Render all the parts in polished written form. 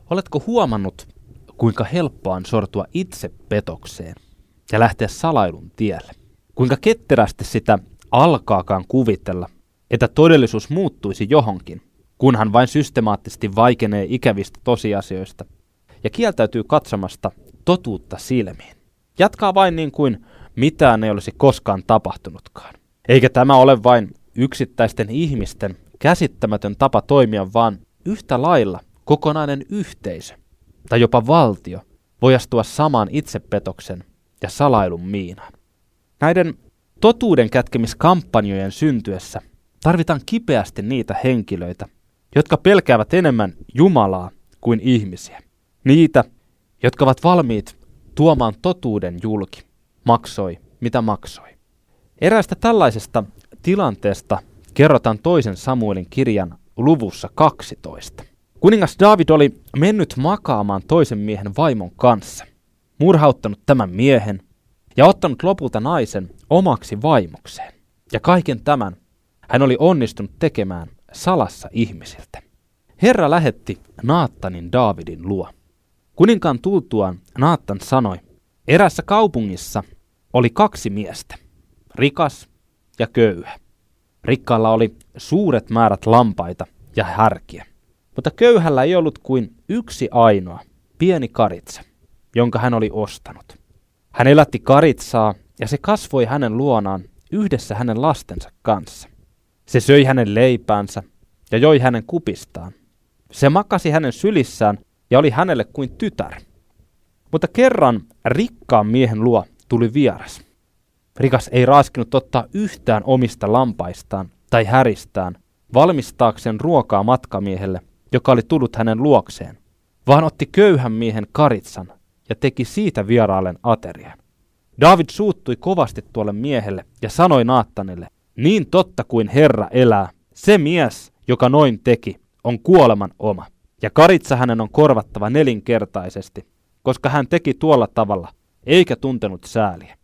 Oletko huomannut, kuinka helppoa on sortua itsepetokseen ja lähteä salailun tielle? Kuinka ketterästi sitä alkaakaan kuvitella, että todellisuus muuttuisi johonkin, kunhan vain systemaattisesti vaikenee ikävistä tosiasioista ja kieltäytyy katsomasta totuutta silmiin. Jatkaa vain niin kuin mitään ei olisi koskaan tapahtunutkaan. Eikä tämä ole vain yksittäisten ihmisten käsittämätön tapa toimia, vaan yhtä lailla kokonainen yhteisö tai jopa valtio voi astua samaan itsepetoksen ja salailun miinaan. Näiden totuuden kätkemiskampanjojen syntyessä tarvitaan kipeästi niitä henkilöitä, jotka pelkäävät enemmän Jumalaa kuin ihmisiä. Niitä, jotka ovat valmiit tuomaan totuuden julki, maksoi mitä maksoi. Eräästä tällaisesta tilanteesta kerrotaan toisen Samuelin kirjan luvussa 12. Kuningas Daavid oli mennyt makaamaan toisen miehen vaimon kanssa, murhauttanut tämän miehen ja ottanut lopulta naisen omaksi vaimokseen. Ja kaiken tämän hän oli onnistunut tekemään salassa ihmisiltä. Herra lähetti Naatanin Daavidin luo. Kuninkaan tultuaan Naatan sanoi, eräässä kaupungissa oli 2 miestä, rikas ja köyhä. Rikkaalla oli suuret määrät lampaita ja härkiä, mutta köyhällä ei ollut kuin yksi ainoa pieni karitsa, jonka hän oli ostanut. Hän elätti karitsaa ja se kasvoi hänen luonaan yhdessä hänen lastensa kanssa. Se söi hänen leipäänsä ja joi hänen kupistaan. Se makasi hänen sylissään ja oli hänelle kuin tytär. Mutta kerran rikkaan miehen luo tuli vieras. Rikas ei raaskinut ottaa yhtään omista lampaistaan tai häristään valmistaakseen ruokaa matkamiehelle, joka oli tullut hänen luokseen, vaan otti köyhän miehen karitsan ja teki siitä vieraallen aterian. Daavid suuttui kovasti tuolle miehelle ja sanoi Naatanille, niin totta kuin Herra elää, se mies, joka noin teki, on kuoleman oma, ja karitsa hänen on korvattava 4-kertaisesti, koska hän teki tuolla tavalla, eikä tuntenut sääliä.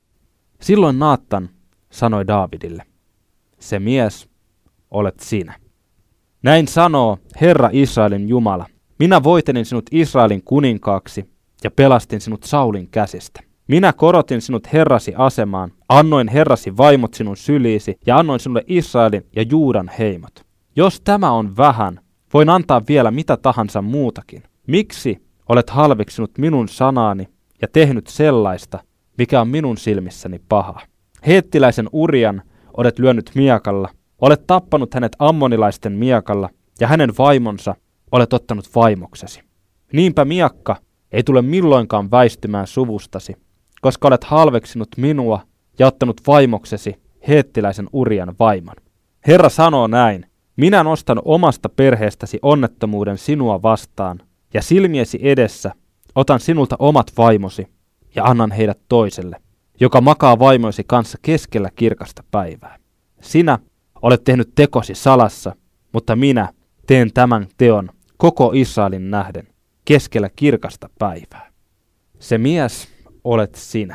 Silloin Naatan sanoi Daavidille, se mies olet sinä. Näin sanoo Herra Israelin Jumala, minä voitelin sinut Israelin kuninkaaksi ja pelastin sinut Saulin käsistä. Minä korotin sinut Herrasi asemaan, annoin Herrasi vaimot sinun syliisi ja annoin sinulle Israelin ja Juudan heimot. Jos tämä on vähän, voin antaa vielä mitä tahansa muutakin. Miksi olet halveksinut minun sanaani ja tehnyt sellaista, mikä on minun silmissäni paha? Heettiläisen Urian olet lyönyt miekalla, olet tappanut hänet ammonilaisten miekalla ja hänen vaimonsa olet ottanut vaimoksesi. Niinpä miekka ei tule milloinkaan väistymään suvustasi, koska olet halveksinut minua ja ottanut vaimoksesi heettiläisen Urian vaimon. Herra sanoo näin, minä nostan omasta perheestäsi onnettomuuden sinua vastaan, ja silmiesi edessä otan sinulta omat vaimosi ja annan heidät toiselle, joka makaa vaimoisi kanssa keskellä kirkasta päivää. Sinä olet tehnyt tekosi salassa, mutta minä teen tämän teon koko Israelin nähden keskellä kirkasta päivää. Se mies olet sinä.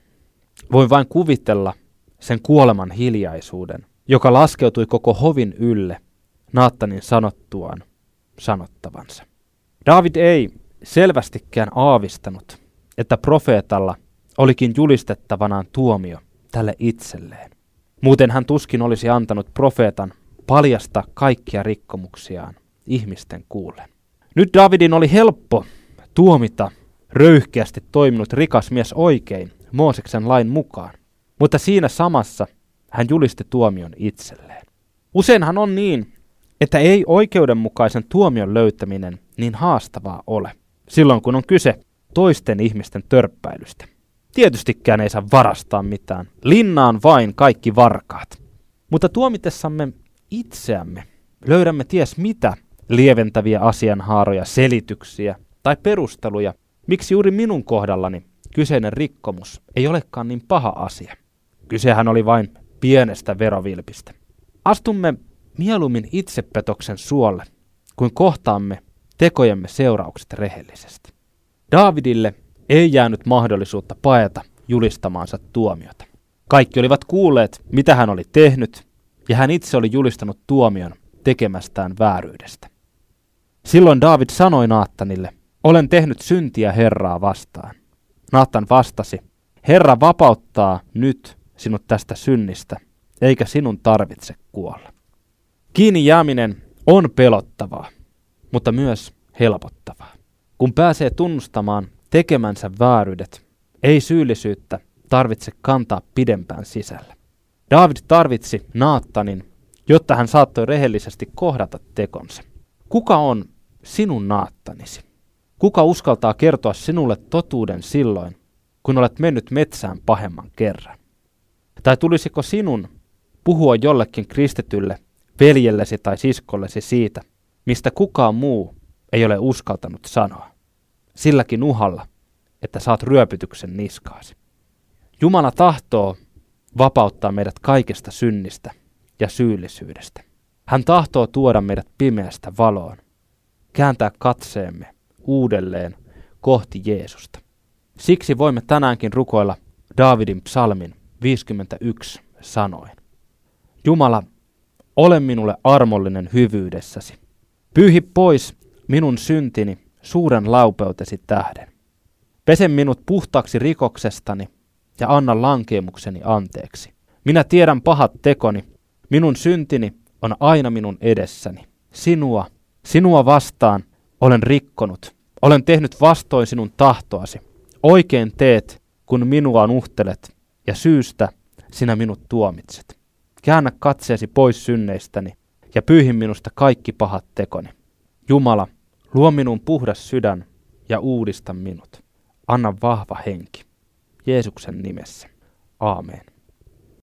Voin vain kuvitella sen kuoleman hiljaisuuden, joka laskeutui koko hovin ylle Naatanin sanottuaan sanottavansa. Daavid ei selvästikään aavistanut, että profeetalla olikin julistettavanaan tuomio tälle itselleen. Muuten hän tuskin olisi antanut profeetan paljastaa kaikkia rikkomuksiaan ihmisten kuullen. Nyt Daavidin oli helppo tuomita röyhkeästi toiminut rikas mies oikein Mooseksen lain mukaan, mutta siinä samassa hän julisti tuomion itselleen. Useinhan on niin, että ei oikeudenmukaisen tuomion löytäminen niin haastavaa ole, silloin kun on kyse toisten ihmisten törppäilystä. Tietystikään ei saa varastaa mitään, linnaan vain kaikki varkaat. Mutta tuomitessamme itseämme löydämme ties mitä lieventäviä asianhaaroja, selityksiä tai perusteluja, miksi juuri minun kohdallani kyseinen rikkomus ei olekaan niin paha asia. Kysehän oli vain pienestä verovilpistä. Astumme mieluummin itsepetoksen suolle, kuin kohtaamme tekojemme seuraukset rehellisesti. Daavidille ei jäänyt mahdollisuutta paeta julistamaansa tuomiota. Kaikki olivat kuulleet, mitä hän oli tehnyt, ja hän itse oli julistanut tuomion tekemästään vääryydestä. Silloin Daavid sanoi Naatanille, olen tehnyt syntiä Herraa vastaan. Naatan vastasi, Herra vapauttaa nyt sinut tästä synnistä, eikä sinun tarvitse kuolla. Kiinni jääminen on pelottavaa, mutta myös helpottavaa. Kun pääsee tunnustamaan tekemänsä vääryydet, ei syyllisyyttä tarvitse kantaa pidempään sisällä. Daavid tarvitsi Naatanin, jotta hän saattoi rehellisesti kohdata tekonsa. Kuka on sinun Naatanisi? Kuka uskaltaa kertoa sinulle totuuden silloin, kun olet mennyt metsään pahemman kerran? Tai tulisiko sinun puhua jollekin kristitylle, veljellesi tai siskollesi siitä, mistä kukaan muu ei ole uskaltanut sanoa, silläkin uhalla, että saat ryöpytyksen niskaasi? Jumala tahtoo vapauttaa meidät kaikesta synnistä ja syyllisyydestä. Hän tahtoo tuoda meidät pimeästä valoon, kääntää katseemme uudelleen kohti Jeesusta. Siksi voimme tänäänkin rukoilla Daavidin psalmin 51 sanoen. Jumala, ole minulle armollinen hyvyydessäsi. Pyyhi pois minun syntini suuren laupeutesi tähden. Pese minut puhtaaksi rikoksestani ja anna lankeemukseni anteeksi. Minä tiedän pahat tekoni, minun syntini on aina minun edessäni. Sinua vastaan olen rikkonut, olen tehnyt vastoin sinun tahtoasi. Oikein teet, kun minua nuhtelet, ja syystä sinä minut tuomitset. Käännä katseesi pois synneistäni, ja pyyhi minusta kaikki pahat tekoni. Jumala, luo minun puhdas sydän, ja uudista minut. Anna vahva henki. Jeesuksen nimessä. Aamen.